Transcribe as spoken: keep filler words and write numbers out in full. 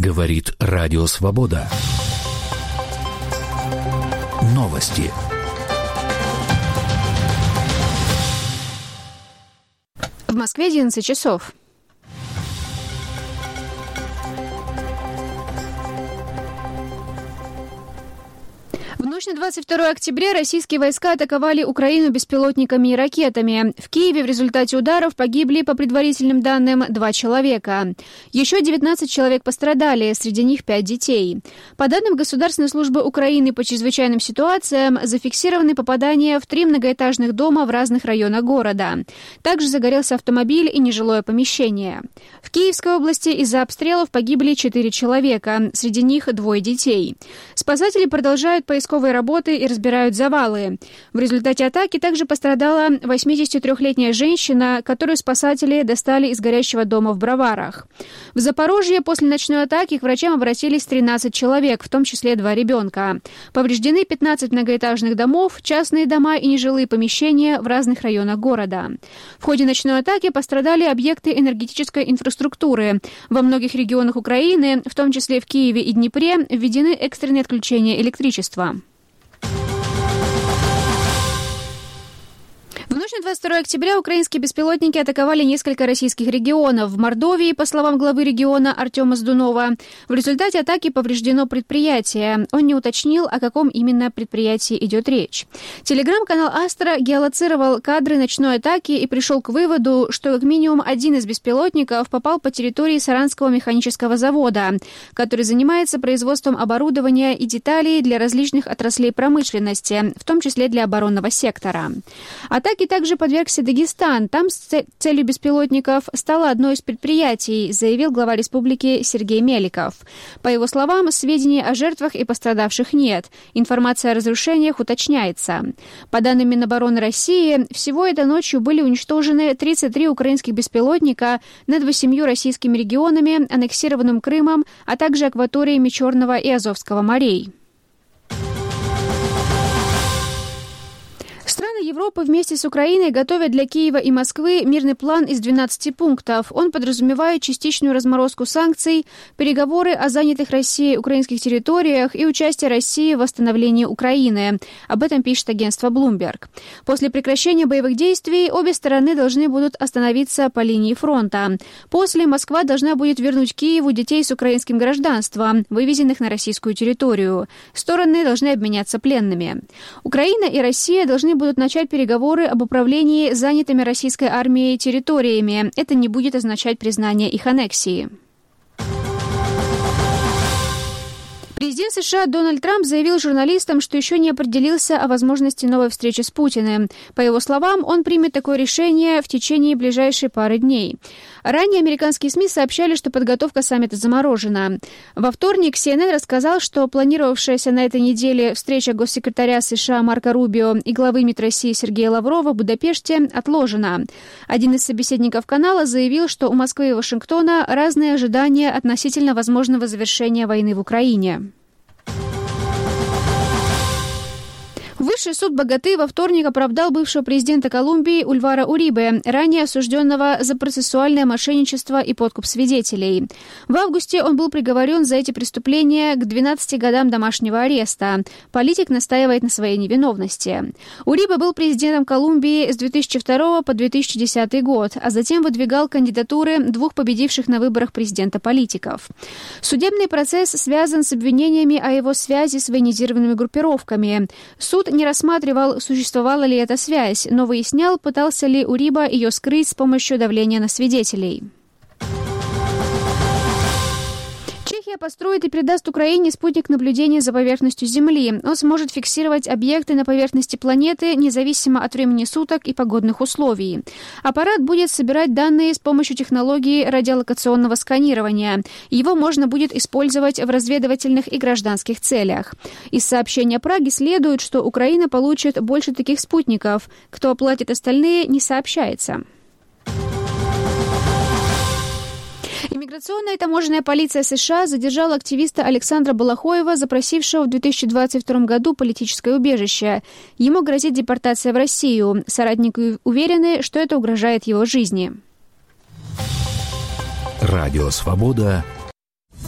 Говорит Радио Свобода. Новости. В Москве одиннадцать часов. В ночь на двадцать второе октября российские войска атаковали Украину беспилотниками и ракетами. В Киеве в результате ударов погибли, по предварительным данным, два человека. Еще девятнадцать человек пострадали, среди них пять детей. По данным Государственной службы Украины по чрезвычайным ситуациям, зафиксированы попадания в три многоэтажных дома в разных районах города. Также загорелся автомобиль и нежилое помещение. В Киевской области из-за обстрелов погибли четыре человека, среди них двое детей. Спасатели продолжают поисковые работы и разбирают завалы. В результате атаки также пострадала восьмидесятитрёхлетняя женщина, которую спасатели достали из горящего дома в Броварах. В Запорожье после ночной атаки к врачам обратились тринадцать человек, в том числе два ребенка. Повреждены пятнадцать многоэтажных домов, частные дома и нежилые помещения в разных районах города. В ходе ночной атаки пострадали объекты энергетической инфраструктуры. Во многих регионах Украины, в том числе в Киеве и Днепре, введены экстренные отключения электричества. В ночь на двадцать второе октября украинские беспилотники атаковали несколько российских регионов. В Мордовии, по словам главы региона Артема Сдунова, в результате атаки повреждено предприятие. Он не уточнил, о каком именно предприятии идет речь. Телеграм-канал «Астра» геолоцировал кадры ночной атаки и пришел к выводу, что как минимум один из беспилотников попал по территории Саранского механического завода, который занимается производством оборудования и деталей для различных отраслей промышленности, в том числе для оборонного сектора. Атаки также подвергся Дагестан. Там с целью беспилотников стало одно из предприятий, заявил глава республики Сергей Меликов. По его словам, сведений о жертвах и пострадавших нет. Информация о разрушениях уточняется. По данным Минобороны России, всего этой ночью были уничтожены тридцать три украинских беспилотника над восемью российскими регионами, аннексированным Крымом, а также акваториями Черного и Азовского морей. Страны Европы вместе с Украиной готовят для Киева и Москвы мирный план из двенадцати пунктов. Он подразумевает частичную разморозку санкций, переговоры о занятых Россией украинских территориях и участие России в восстановлении Украины. Об этом пишет агентство Bloomberg. После прекращения боевых действий обе стороны должны будут остановиться по линии фронта. После Москва должна будет вернуть Киеву детей с украинским гражданством, вывезенных на российскую территорию. Стороны должны обменяться пленными. Украина и Россия должны будут начать переговоры об управлении занятыми российской армией территориями. Это не будет означать признание их аннексии. Президент США Дональд Трамп заявил журналистам, что еще не определился о возможности новой встречи с Путиным. По его словам, он примет такое решение в течение ближайшей пары дней. Ранее американские СМИ сообщали, что подготовка саммита заморожена. Во вторник Си Эн Эн рассказал, что планировавшаяся на этой неделе встреча госсекретаря США Марко Рубио и главы МИД России Сергея Лаврова в Будапеште отложена. Один из собеседников канала заявил, что у Москвы и Вашингтона разные ожидания относительно возможного завершения войны в Украине. Высший суд Боготы во вторник оправдал бывшего президента Колумбии Ульвара Урибе, ранее осужденного за процессуальное мошенничество и подкуп свидетелей. В августе он был приговорен за эти преступления к двенадцати годам домашнего ареста. Политик настаивает на своей невиновности. Урибе был президентом Колумбии с две тысячи второго по две тысячи десятый год, а затем выдвигал кандидатуры двух победивших на выборах президента политиков. Судебный процесс связан с обвинениями о его связи с военизированными группировками. Суд не рассматривал, существовала ли эта связь, но выяснял, пытался ли Уриба ее скрыть с помощью давления на свидетелей. Чехия построит и передаст Украине спутник наблюдения за поверхностью Земли. Он сможет фиксировать объекты на поверхности планеты независимо от времени суток и погодных условий. Аппарат будет собирать данные с помощью технологии радиолокационного сканирования. Его можно будет использовать в разведывательных и гражданских целях. Из сообщения Праги следует, что Украина получит больше таких спутников. Кто оплатит остальные, не сообщается. Иммиграционная и таможенная полиция США задержала активиста Александра Балахоева, запросившего в две тысячи двадцать втором году политическое убежище. Ему грозит депортация в Россию. Соратники уверены, что это угрожает его жизни. Радио «Свобода»